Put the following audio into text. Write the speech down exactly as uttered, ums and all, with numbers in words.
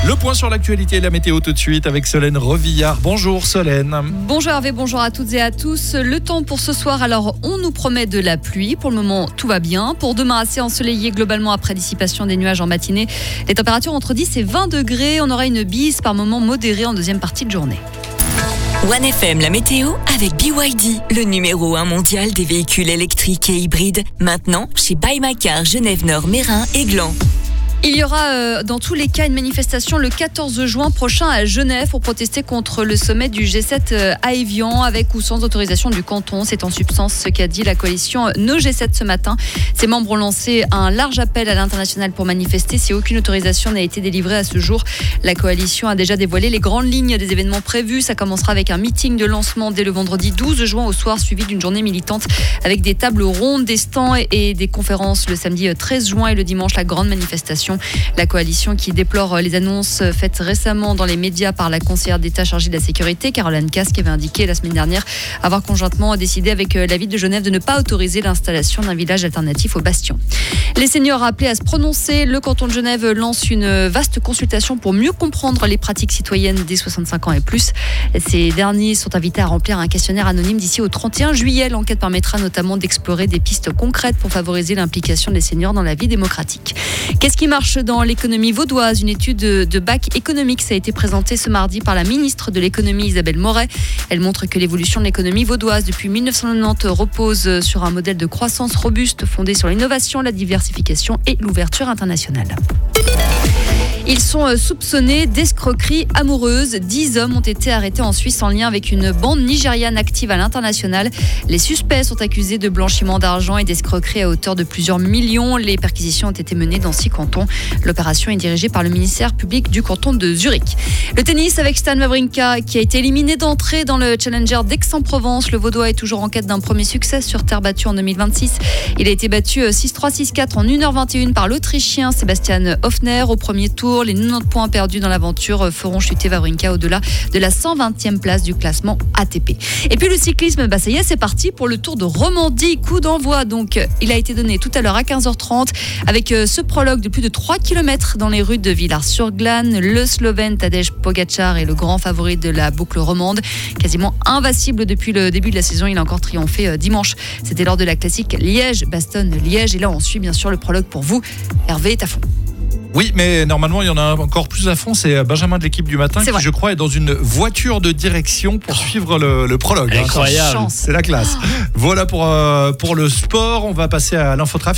Le point sur l'actualité et la météo tout de suite avec Solène Revillard. Bonjour Solène. Bonjour Hervé, bonjour à toutes et à tous. Le temps pour ce soir, alors on nous promet de la pluie. Pour le moment, tout va bien. Pour demain, assez ensoleillé globalement après dissipation des nuages en matinée. Les températures entre dix et vingt degrés. On aura une bise par moments modérée en deuxième partie de journée. one F M, la météo avec B Y D, le numéro un mondial des véhicules électriques et hybrides. Maintenant, chez Buy My Car, Genève-Nord, Mérin et Gland. Il y aura euh, dans tous les cas une manifestation le quatorze juin prochain à Genève pour protester contre le sommet du G sept euh, à Évian avec ou sans autorisation du canton. C'est en substance ce qu'a dit la coalition No G sept ce matin. Ses membres ont lancé un large appel à l'international pour manifester si aucune autorisation n'a été délivrée à ce jour. La coalition a déjà dévoilé les grandes lignes des événements prévus. Ça commencera avec un meeting de lancement dès le vendredi douze juin au soir, suivi d'une journée militante avec des tables rondes, des stands et des conférences le samedi treize juin et le dimanche la grande manifestation. La coalition qui déplore les annonces faites récemment dans les médias par la conseillère d'État chargée de la sécurité, Caroline Casse, qui avait indiqué la semaine dernière avoir conjointement décidé avec la ville de Genève de ne pas autoriser l'installation d'un village alternatif au Bastion. Les seniors appelés à se prononcer, le canton de Genève lance une vaste consultation pour mieux comprendre les pratiques citoyennes des soixante-cinq ans et plus. Ces derniers sont invités à remplir un questionnaire anonyme d'ici au trente et un juillet. L'enquête permettra notamment d'explorer des pistes concrètes pour favoriser l'implication des seniors dans la vie démocratique. Qu'est-ce qui marche dans l'économie vaudoise? Une étude de bac économique ça a été présentée ce mardi par la ministre de l'économie Isabelle Moret. Elle montre que l'évolution de l'économie vaudoise depuis mille neuf cent quatre-vingt-dix repose sur un modèle de croissance robuste fondé sur l'innovation, la diversification et l'ouverture internationale. Ils sont soupçonnés d'escroquerie amoureuse. Dix hommes ont été arrêtés en Suisse en lien avec une bande nigériane active à l'international. Les suspects sont accusés de blanchiment d'argent et d'escroquerie à hauteur de plusieurs millions. Les perquisitions ont été menées dans six cantons. L'opération est dirigée par le ministère public du canton de Zurich. Le tennis avec Stan Wawrinka qui a été éliminé d'entrée dans le Challenger d'Aix-en-Provence. Le Vaudois est toujours en quête d'un premier succès sur terre battue en deux mille vingt-six. Il a été battu six trois six quatre en une heure vingt et une par l'Autrichien Sebastian Hoffner au premier tour. Les quatre-vingt-dix points perdus dans l'aventure feront chuter Wawrinka au-delà de la cent vingtième place du classement A T P. Et puis le cyclisme, bah ça y est, c'est parti pour le Tour de Romandie. Coup d'envoi, donc il a été donné tout à l'heure à quinze heures trente avec ce prologue de plus de trois kilomètres dans les rues de Villars-sur-Glâne. Le Slovène Tadej Pogačar est le grand favori de la boucle romande. Quasiment invincible depuis le début de la saison, il a encore triomphé dimanche. C'était lors de la classique Liège-Bastogne-Liège. Et là, on suit bien sûr le prologue pour vous. Hervé est à fond. Oui, mais normalement, il y en a encore plus à fond. C'est Benjamin de l'équipe du matin c'est qui, vrai. je crois, est dans une voiture de direction pour suivre le, le prologue. Incroyable. Hein. C'est la classe. Voilà pour, euh, pour le sport. On va passer à l'infotrafic.